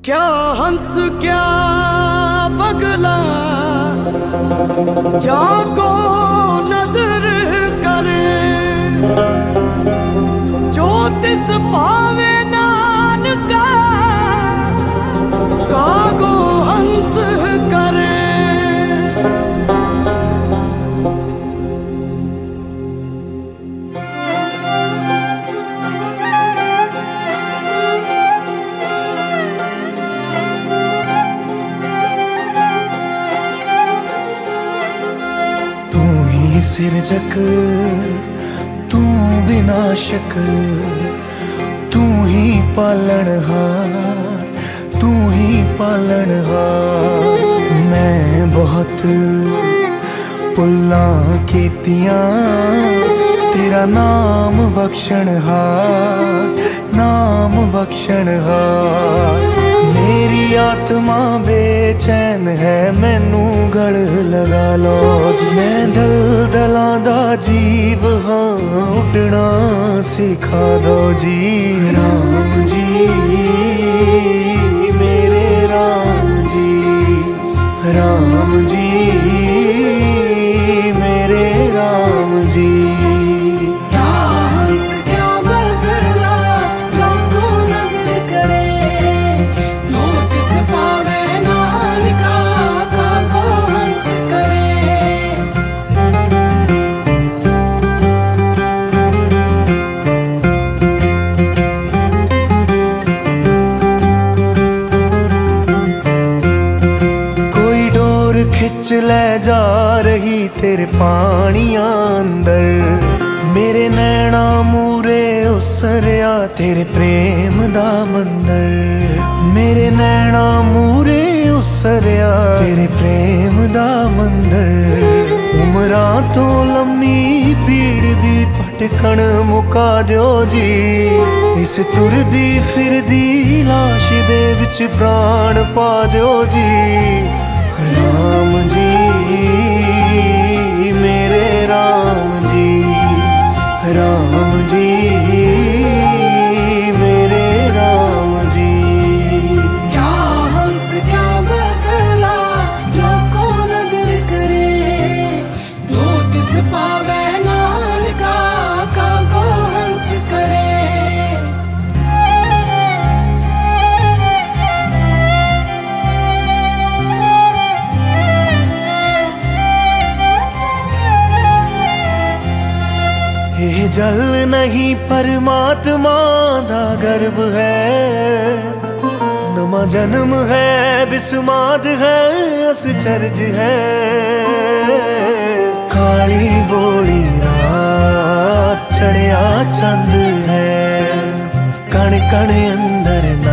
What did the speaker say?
क्या हंस क्या पगला जाको नदर करे, जो तिस पावे नानका कागो हंस करे। सिरजक तू विनाशक, तू ही पालनहार, तू ही पालनहार। मैं बहुत पुल्ला कीतियां तेरा नाम बख्शनहार, नाम बख्शनहार। मेरी आत्मा बेचैन है, मैनू गल लगा लो जी। मैं दलदलां दा जीव हाँ, उड़ना सिखा दो जी। राम जी मेरे राम जी, राम जी मेरे राम जी। खिच ले जा रही तेरे पानिया अंदर, मेरे नैना मूरे उसरिया तेरे प्रेम दा मंदर। मेरे नैना मूरे उसरिया तेरे प्रेम दा मंदर। उमरां तो लम्मी पीड़ दी भटकण मुका दियो जी, इस तुरदी फिरदी लाश दे विच प्राण पा दियो जी। राम जी मेरे राम जी, राम जी मेरे राम जी। क्या हंस क्या बगला जो को नदर करे, जो तिस पावे नानका कागो हंस करे। ये जल नहीं परमात्मा दा गर्भ है, नमा जन्म है बिस्माद है असचरज है। काली बोली रात चढ़िया चंद है, कण कण अंदर